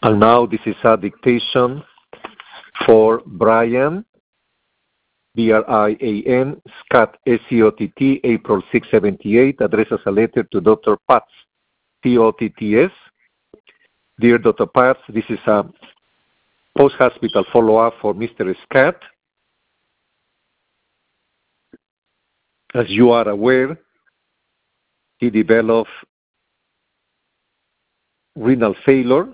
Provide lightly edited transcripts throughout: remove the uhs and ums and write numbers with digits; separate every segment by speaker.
Speaker 1: And now this is a dictation for Brian, Brian, Scott, SCOTT, April 6, 78, addresses a letter to Dr. Patz, COTTS. Dear Dr. Patz, this is a post-hospital follow-up for Mr. Scott. As you are aware, he developed renal failure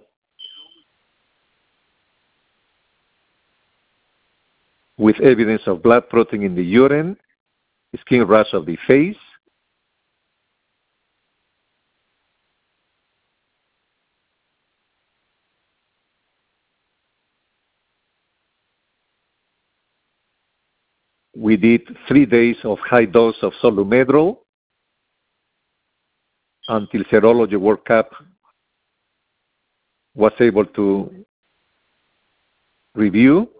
Speaker 1: with evidence of blood protein in the urine, skin rash of the face, we did 3 days of high dose of Solumedrol until serology workup was able to review.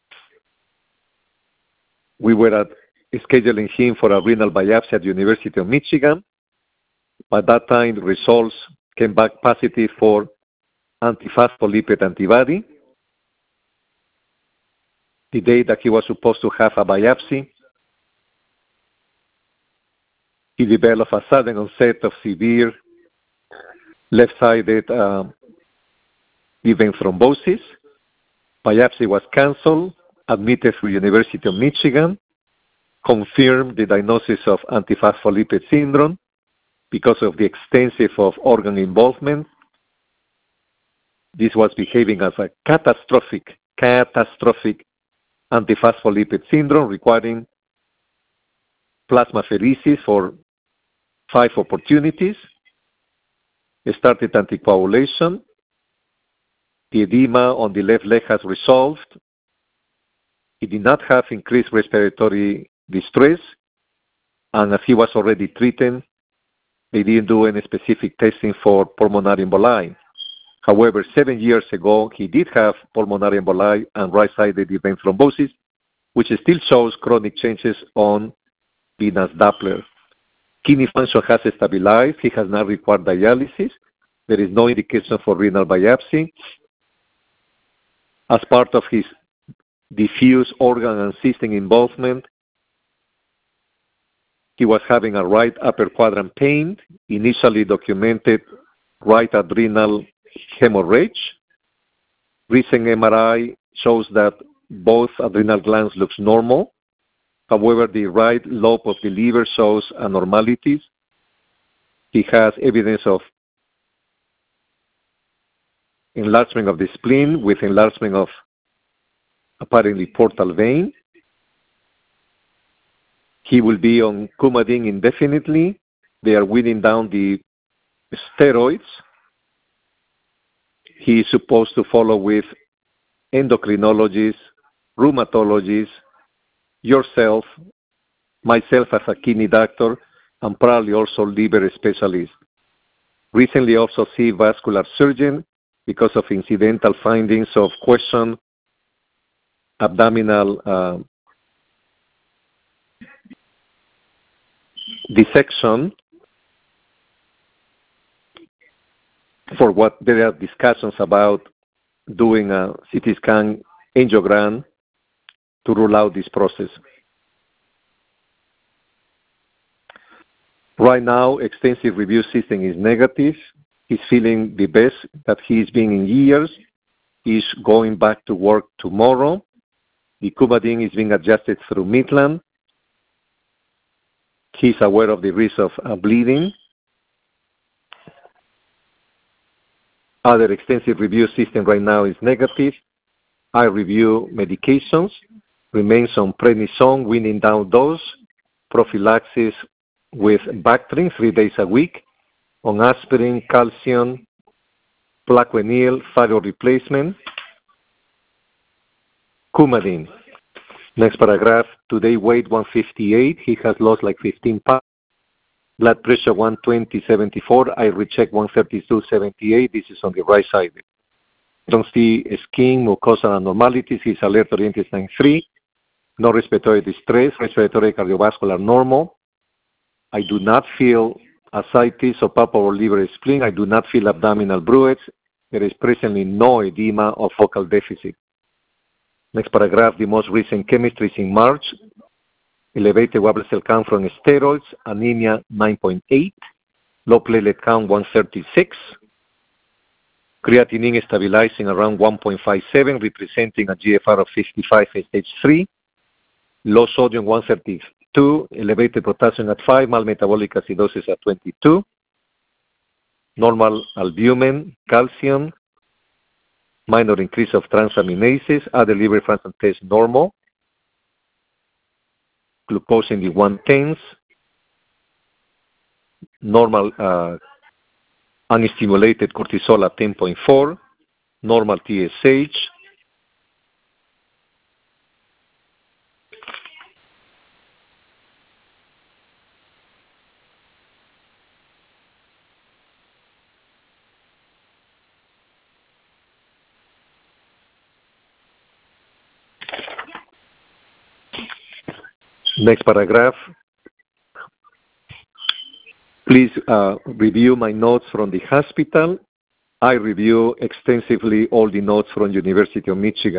Speaker 1: We were scheduling him for a renal biopsy at the University of Michigan. By that time, the results came back positive for antiphospholipid antibody. The day that he was supposed to have a biopsy, he developed a sudden onset of severe left-sided event thrombosis. Biopsy was canceled, admitted to University of Michigan, confirmed the diagnosis of antiphospholipid syndrome because of the extensive of organ involvement. This was behaving as a catastrophic antiphospholipid syndrome requiring plasmapheresis for 5 opportunities. He started anticoagulation. The edema on the left leg has resolved. He did not have increased respiratory distress, and as he was already treated, they didn't do any specific testing for pulmonary emboli. However, 7 years ago, he did have pulmonary emboli and right-sided event thrombosis, which still shows chronic changes on venous Doppler. Kidney function has stabilized. He has not required dialysis. There is no indication for renal biopsy. As part of his diffuse organ and system involvement, he was having a right upper quadrant pain, initially documented right adrenal hemorrhage. Recent MRI shows that both adrenal glands looks normal. However, the right lobe of the liver shows abnormalities. He has evidence of enlargement of the spleen with enlargement of apparently portal vein. He will be on Coumadin indefinitely. They are weaning down the steroids. He is supposed to follow with endocrinologists, rheumatologists, yourself, myself as a kidney doctor, and probably also liver specialist. Recently also see vascular surgeon because of incidental findings of question abdominal dissection, for what there are discussions about doing a CT scan angiogram to rule out this process. Right now, extensive review system is negative. He's feeling the best that he's been in years. He's going back to work tomorrow. The Coumadin is being adjusted through Midland. He's aware of the risk of bleeding. Other extensive review system right now is negative. I review medications, remains on prednisone, weaning down dose, prophylaxis with Bactrim 3 days a week, on aspirin, calcium, Plaquenil, thyroid replacement, Coumadin. Next paragraph, today weight 158, he has lost like 15 pounds. Blood pressure 120/74, I recheck 132/78, this is on the right side. Don't see skin, mucosal abnormalities, he's alert oriented sign 3, no respiratory distress, respiratory cardiovascular normal. I do not feel ascites or palpable liver spleen, I do not feel abdominal bruits, there is presently no edema or focal deficit. Next paragraph, the most recent chemistry is in March. Elevated white blood cell count from steroids, anemia 9.8, low platelet count 136, creatinine stabilizing around 1.57, representing a GFR of 55 at stage 3, low sodium 132, elevated potassium at 5, mild metabolic acidosis at 22, normal albumin, calcium, minor increase of transaminases, other liver function test normal, glucose in the 110s, normal unstimulated cortisol at 10.4, normal TSH, next paragraph. Please review my notes from the hospital. I review extensively all the notes from University of Michigan.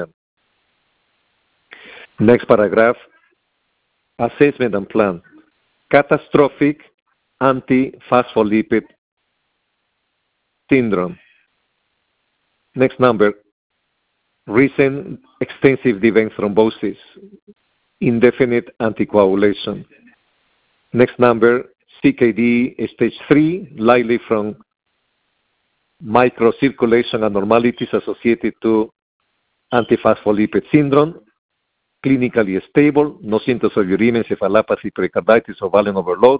Speaker 1: Next paragraph. Assessment and plan. Catastrophic antiphospholipid syndrome. Next number. Recent extensive deep vein thrombosis. Indefinite anticoagulation. Next number. CKD stage 3, likely from microcirculation abnormalities associated to antiphospholipid syndrome, clinically stable, no symptoms of uremia, encephalopathy, pericarditis, or volume overload,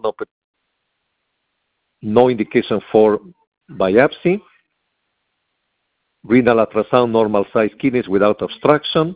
Speaker 1: no indication for biopsy, renal ultrasound, normal size kidneys without obstruction,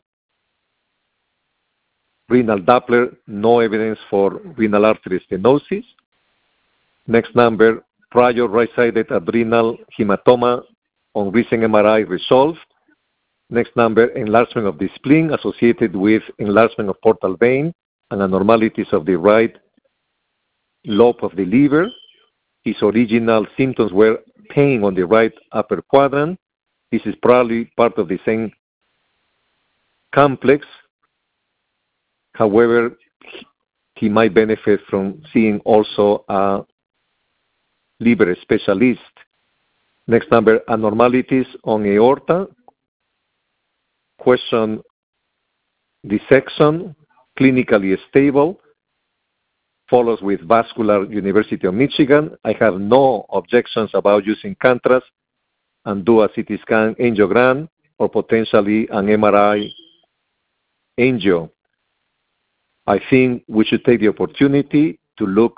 Speaker 1: renal Doppler, no evidence for renal artery stenosis. Next number, prior right-sided adrenal hematoma on recent MRI resolved. Next number, enlargement of the spleen associated with enlargement of portal vein and abnormalities of the right lobe of the liver. His original symptoms were pain on the right upper quadrant. This is probably part of the same complex. However, he might benefit from seeing also a liver specialist. Next number, abnormalities on aorta. Question, dissection, clinically stable, follows with vascular, University of Michigan. I have no objections about using contrast and do a CT scan angiogram or potentially an MRI angio. I think we should take the opportunity to look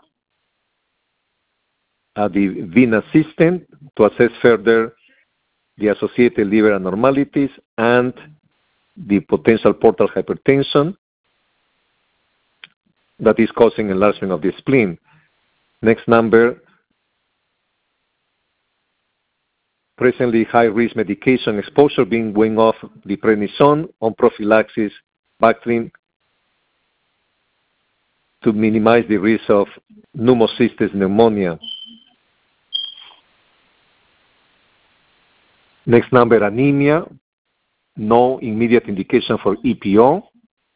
Speaker 1: at the venous system to assess further the associated liver abnormalities and the potential portal hypertension that is causing enlargement of the spleen. Next number, presently high-risk medication exposure being going off the prednisone on prophylaxis, Bactrim, to minimize the risk of pneumocystis pneumonia. Next number, anemia, no immediate indication for EPO,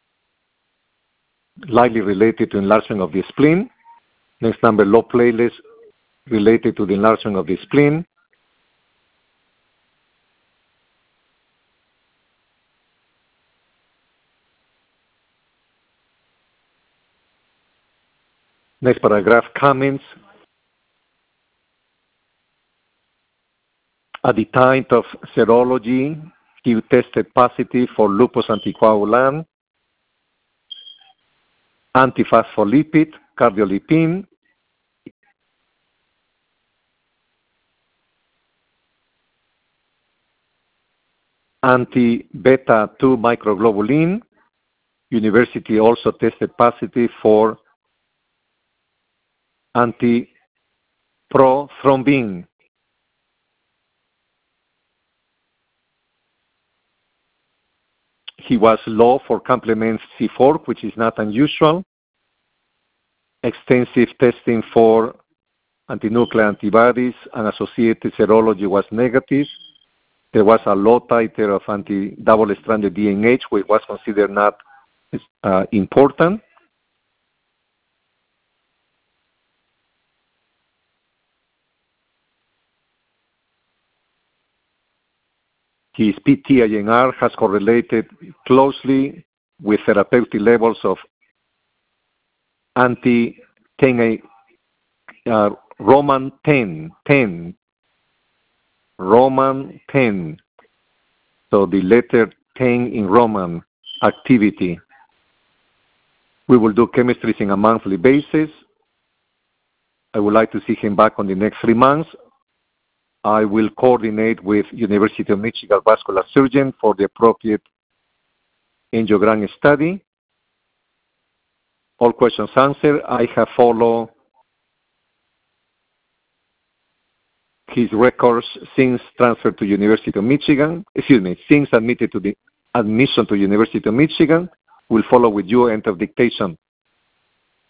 Speaker 1: likely related to enlargement of the spleen. Next number, low platelets related to the enlargement of the spleen. Next paragraph, comments. At the time of serology, he tested positive for lupus anticoagulant, antiphospholipid, cardiolipin, anti-beta-2 microglobulin. University also tested positive for anti-prothrombin. He was low for complement C4, which is not unusual. Extensive testing for antinuclear antibodies and associated serology was negative. There was a low titer of anti-double-stranded DNA, which was considered not important. His PT-INR has correlated closely with therapeutic levels of anti-10, Roman 10, Roman 10. So the letter 10 in Roman activity. We will do chemistries in a monthly basis. I would like to see him back on the next 3 months. I will coordinate with University of Michigan vascular surgeon for the appropriate angiogram study. All questions answered. I have followed his records since transfer to University of Michigan. Since admission to University of Michigan. We'll follow with you end of dictation.